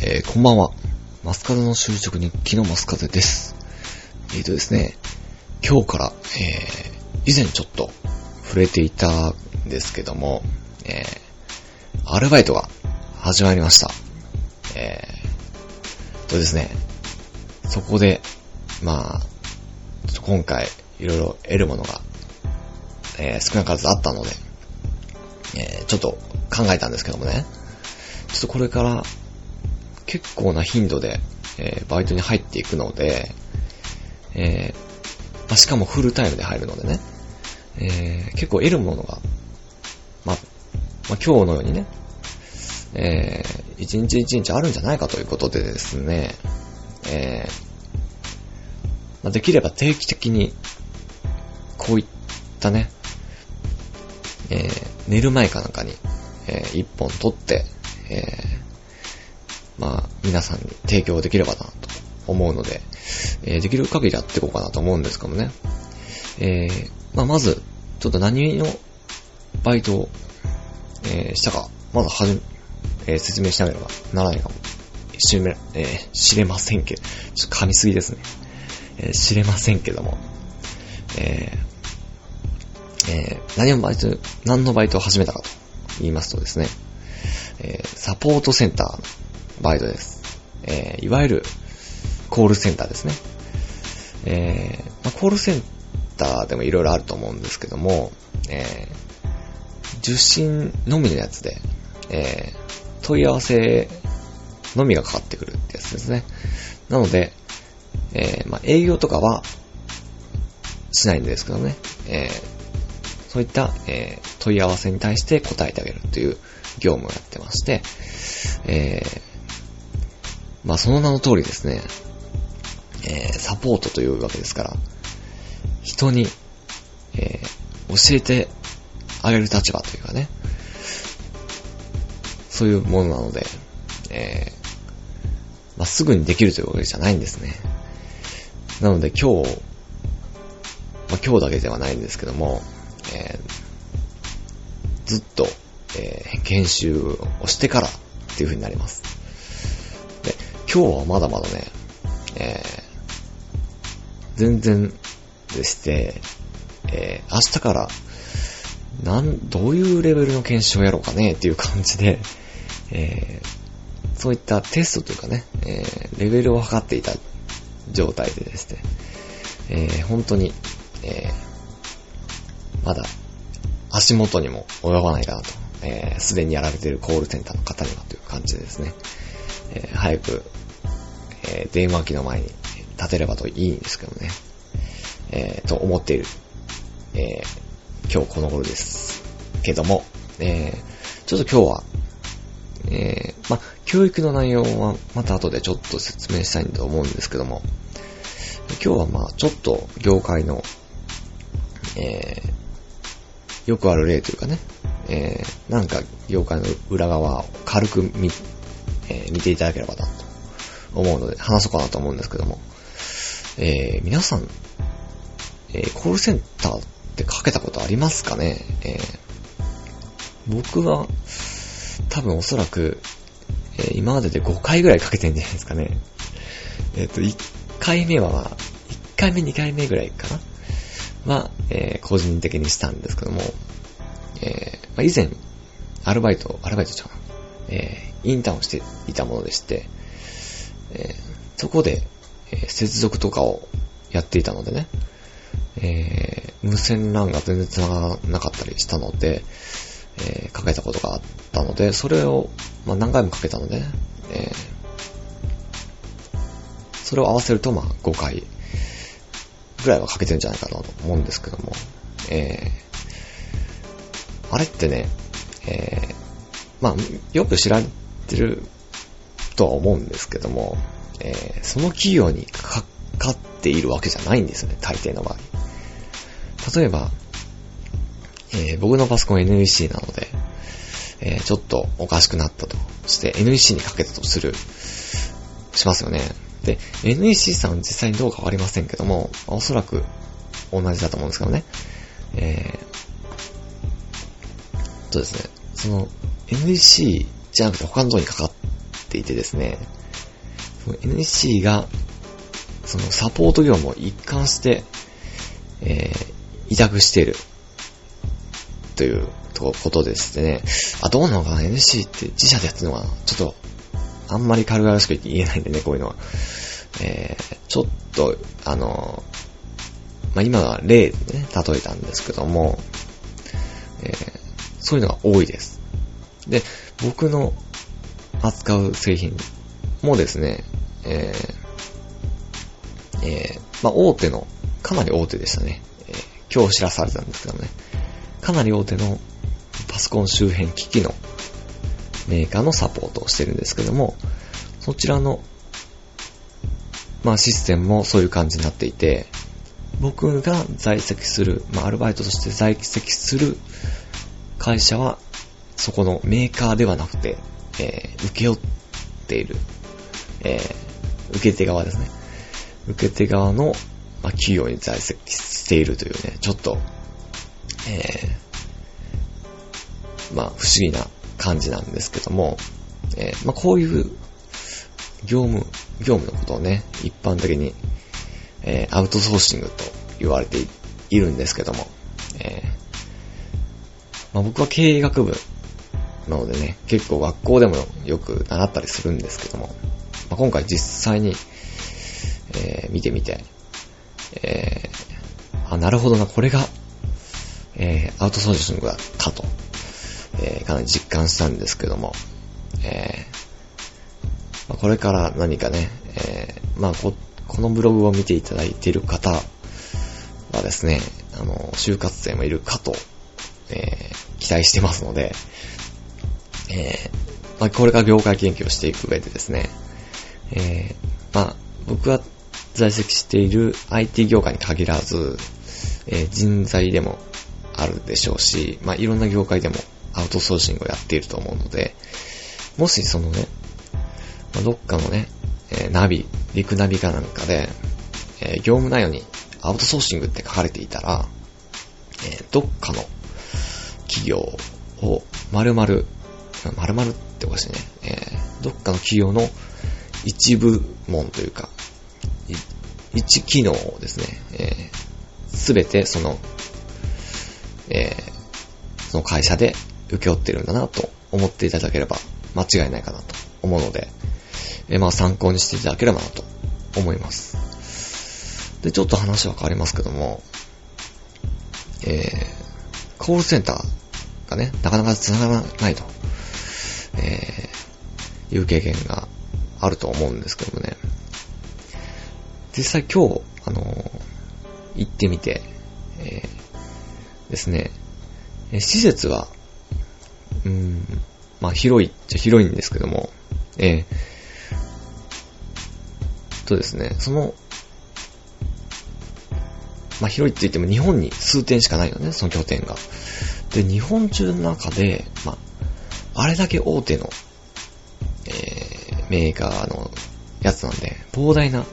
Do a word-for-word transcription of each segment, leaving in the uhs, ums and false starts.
えー、こんばんは。マスカズの就職日記のマスカズです。えーとですね、今日から、えー、以前ちょっと触れていたんですけども、えー、アルバイトが始まりました。えーとですね、そこで、まあ、今回いろいろ得るものが、えー、少なからずあったので、えー、ちょっと考えたんですけどもね、ちょっとこれから結構な頻度で、えー、バイトに入っていくので、えーまあ、しかもフルタイムで入るのでね、えー、結構得るものが、まあ、まあ、今日のようにね、えー、一日一日あるんじゃないかということでですね、えーまあ、できれば定期的にこういったね、えー、寝る前かなんかに、えー、一本取って、えー、まあ皆さんに提供できればなと思うので、えー、できる限りやっていこうかなと思うんですけどね。えー、まあまずちょっと何のバイトを、えー、したかまずはじめ、えー、説明しなければならないかもしれ、えー、知れませんけど、ちょっと噛みすぎですね。えー、知れませんけども、えーえー、何のバイト、何のバイトを始めたかと言いますとですね、えー、サポートセンターのバイトです。えー、いわゆるコールセンターですね。えーまあ、コールセンターでもいろいろあると思うんですけども、えー、受信のみのやつで、えー、問い合わせのみがかかってくるってやつですね。なので、えーまあ、営業とかはしないんですけどね、えーそういった、えー、問い合わせに対して答えてあげるという業務をやってまして、えー、まあその名の通りですね、えー、サポートというわけですから、人に、えー、教えてあげる立場というかね、そういうものなので、えー、まあすぐにできるというわけじゃないんですね。なので今日、まあ今日だけではないんですけども、えー、ずっと、えー、研修をしてからっていう風になります。で、今日はまだまだね、えー、全然でして、えー、明日からなん、どういうレベルの研修をやろうかねっていう感じで、えー、そういったテストというかね、えー、レベルを測っていた状態でですね、えー、本当に、えーまだ足元にも及ばないかなと、えー、すでにやられているコールセンターの方にはという感じでですね、えー、早く、えー、電話機の前に立てればといいんですけどね、えー、と思っている、えー、今日この頃ですけども、えー、ちょっと今日は、えー、ま、教育の内容はまた後でちょっと説明したいと思うんですけども、今日はまあちょっと業界の、えーよくある例というかね、えー、なんか業界の裏側を軽く見、えー、見ていただければなと思うので話そうかなと思うんですけども、えー、皆さん、えー、コールセンターってかけたことありますかね？えー、僕は多分おそらく、えー、今まででごかいぐらいかけてんじゃないですかね。えっといっかいめは、まあ、いっかいめにかいめぐらいかなは、えー、個人的にしたんですけども、えーまあ、以前アルバイトアルバイトちゃうな、えー、インターンをしていたものでして、えー、そこで、えー、接続とかをやっていたのでね、えー、無線 ラン が全然繋がらなかったりしたので、えー、かけたことがあったので、それを、まあ、何回もかけたのでね、えー、それを合わせるとまあごかいぐらいはかけてるんじゃないかなと思うんですけども、えー、あれってね、えー、まあよく知られてるとは思うんですけども、えー、その企業にかかっているわけじゃないんですよね、大抵の場合。例えば、えー、僕のパソコン エヌイーシー なので、えー、ちょっとおかしくなったとして エヌイーシー にかけたとするしますよね。で、エヌイーシー さん実際にどうかわかりませんけども、おそらく同じだと思うんですけどね。えー、とですね、その エヌイーシー じゃなくて他のところにかかっていてですね、 エヌイーシー が、そのサポート業務を一貫して、えー、委託している、ということでしてね。あ、どうなのかな ?エヌイーシー って自社でやってるのかなちょっと、あんまり軽々しく言えないんでね、こういうのは。えー、ちょっと、あの、まあ、今は例でね、例えたんですけども、えー、そういうのが多いです。で、僕の扱う製品もですね、えー、えー、まあ、大手の、かなり大手でしたね。えー、今日知らされたんですけどもね。かなり大手のパソコン周辺機器のメーカーのサポートをしてるんですけども、そちらの、まあ、システムもそういう感じになっていて、僕が在籍する、まあ、アルバイトとして在籍する会社は、そこのメーカーではなくて、えー、請け負っている、えー、受け手側ですね。受け手側の、まあ、企業に在籍しているというね、ちょっと、えー、まあ、不思議な感じなんですけども、えー、まあ、こういう業務、業務のことをね、一般的に、えー、アウトソーシングと言われて い, いるんですけども、えーまあ、僕は経営学部なのでね、結構学校でもよく習ったりするんですけども、まあ、今回実際に、えー、見てみて、えー、あ、なるほどな、これが、えー、アウトソーシングだかと、えー、かなり実感したんですけども、えーまあ、これから何かね、えー、まあこ、このブログを見ていただいている方はですね、あの、就活生もいるかと、えー、期待してますので、えー、まあ、これから業界研究をしていく上でですね、えー、まあ、僕は在籍している アイティー 業界に限らず、えー、人材でもあるでしょうし、まあ、いろんな業界でもアウトソーシングをやっていると思うので、もしそのね、まあ、どっかのね、えー、ナビ、陸ナビかなんかで、えー、業務内容にアウトソーシングって書かれていたら、えー、どっかの企業を丸々、丸々っておかしいね、えー、どっかの企業の一部門というか、一機能をですね、す、え、べ、ー、てその、えー、その会社で請け負ってるんだなと思っていただければ間違いないかなと思うので、えー、まあ参考にしていただければなと思います。で、ちょっと話は変わりますけども、えー、コールセンターがね、なかなか繋がらないと、えー、いう経験があると思うんですけどもね、実際今日、あのー、行ってみて、えー、ですね、施設は、うーん、まあ広いっちゃ広いんですけども、えー、とですね、その、まあ広いって言っても日本に数店しかないのね、その拠点が。で、日本中の中で、まあ、あれだけ大手の、えー、メーカーのやつなんで、膨大な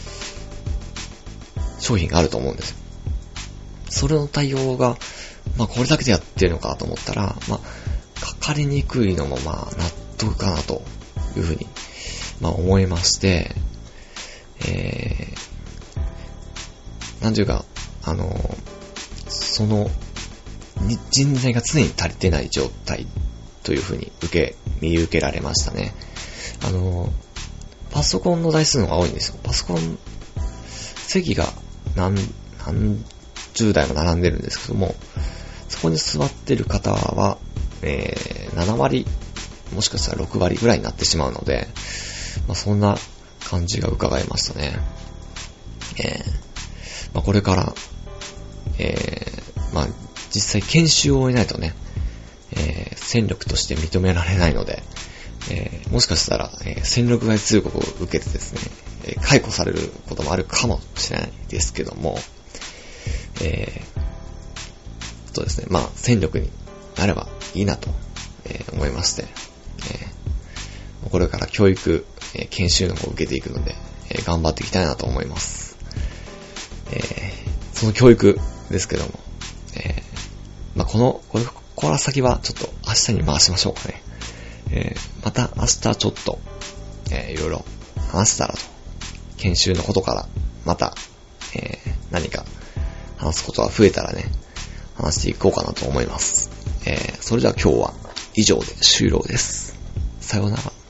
商品があると思うんですよ。それの対応が、まあこれだけでやってるのかと思ったら、まあ、かかりにくいのもまあ納得かなというふうに、まあ思いまして、えー、なんていうか、あの、その、人材が常に足りてない状態というふうに受け、見受けられましたね。あの、パソコンの台数の方が多いんですよ。パソコン、席が何、何十台も並んでるんですけども、そこに座ってる方は、えー、ななわり、もしかしたらろくわりぐらいになってしまうので、まあ、そんな感じが伺えましたね。えー、まあ、これから、えー、まあ、実際研修を終えないとね、えー、戦力として認められないので、えー、もしかしたら、えー、戦力外通告を受けてですね、えー、解雇されることもあるかもしれないですけども、えー、とですね、まあ、戦力になればいいなと、えー、思いまして、えー、これから教育、えー、研修の方を受けていくので、えー、頑張っていきたいなと思います。えー、その教育ですけども、えー、まあ、この、これ、ここから先はちょっと明日に回しましょうかね。えー、また明日ちょっと、えー、いろいろ話せたらと。研修のことからまた、えー、何か話すことが増えたらね、話していこうかなと思います。えー、それでは今日は以上で終了です。さようなら。